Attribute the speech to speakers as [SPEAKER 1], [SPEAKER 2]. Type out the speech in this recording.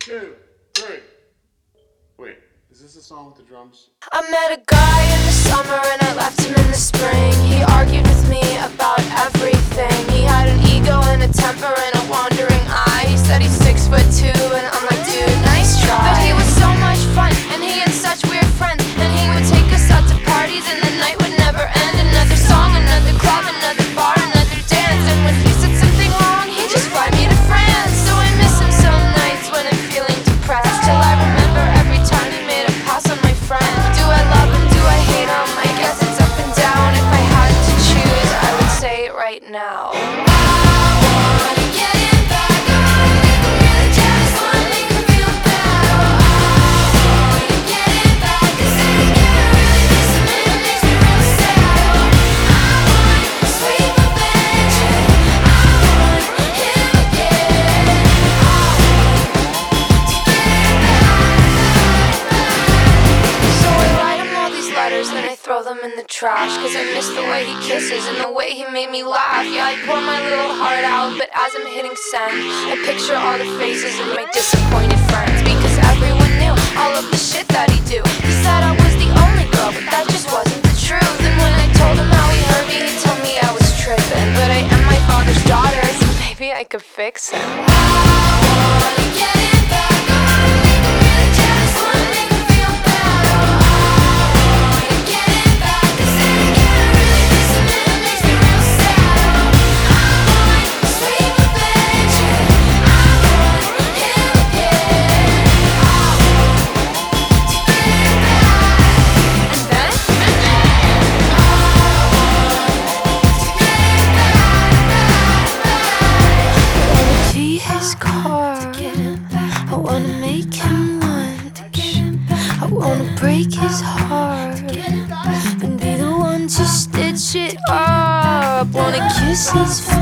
[SPEAKER 1] 2, 3. Wait, is this the song with the drums?
[SPEAKER 2] I met a guy in the summer and I left him in the spring. He argued with me about everything. He had an ego and a temper and a wandering eye. He said he's 6'2" and I'm like, dude, nice try. But he was so much fun and he had such weird friends. And he would take us out to parties and the night would never end. Another song, another club, another bar, another dance. And when he said something wrong, he'd just fly me to France. So I miss him some nights when I'm feeling depressed. Till I remember every time he made a pass on my friend. Do I love him? Do I hate him? I guess it's up and down. If I had to choose, I would say it right now. And I throw them in the trash, cause I miss the way he kisses and the way he made me laugh. Yeah, I pour my little heart out, but as I'm hitting send, I picture all the faces of my disappointed friends. Because everyone knew all of the shit that he do. He said I was the only girl, but that just wasn't the truth. And when I told him how he hurt me, he told me I was tripping. But I am my father's daughter, so maybe I could fix him. I wanna get it back. I wanna make him lunch. I wanna break his heart and be the one to stitch it up. Wanna kiss his face.